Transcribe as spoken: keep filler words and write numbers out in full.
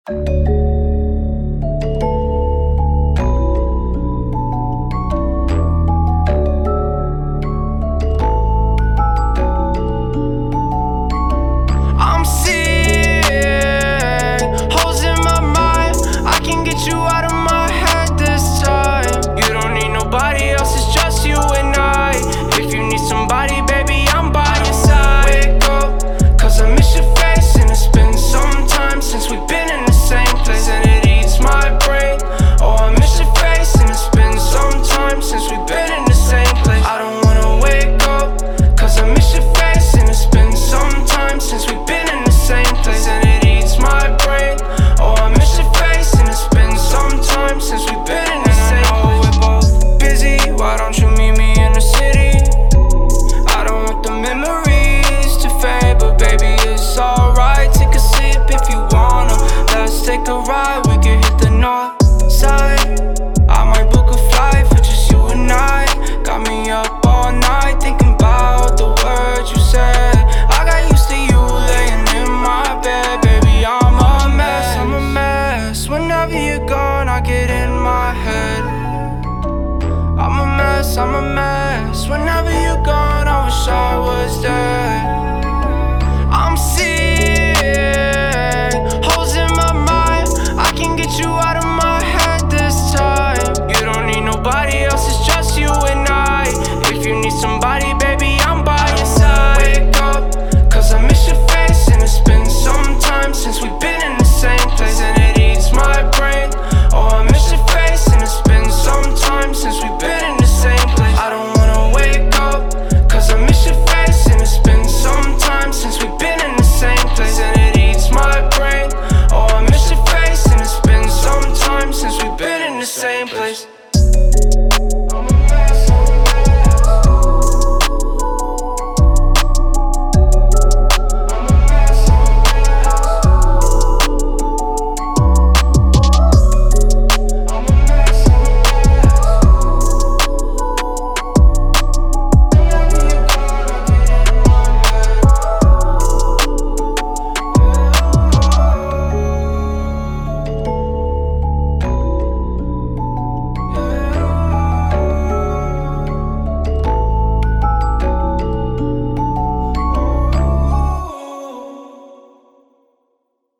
I'm seeing holes in my mind. I can get you out of my head this time. You don't need nobody else, it's just you and I. If you need somebody, baby, I'm by your side. Wake up, cause I miss your face, and it's been some time since we've been in the same place, and it eats my brain. Oh, I miss your face, and it's been some time since we've been in the same place. I don't wanna wake up, cause I miss your face, and it's been some time since we've been in the same place, and it eats my brain. Oh, I miss your face, and it's been some time since we've been in the same place. We're both busy, why don't you meet me in the city? I don't want the memories to fade, but baby, it's alright. Take a sip if you wanna. Let's take a ride, we can hit the north side. I might book a flight for just you and I. Got me up all night thinking about the words you said. I got used to you laying in my bed. Baby, I'm a mess, I'm a mess. Whenever you're gone, I get in my head. I'm a mess, I'm a mess. Whenever you're gone, I wish I was dead.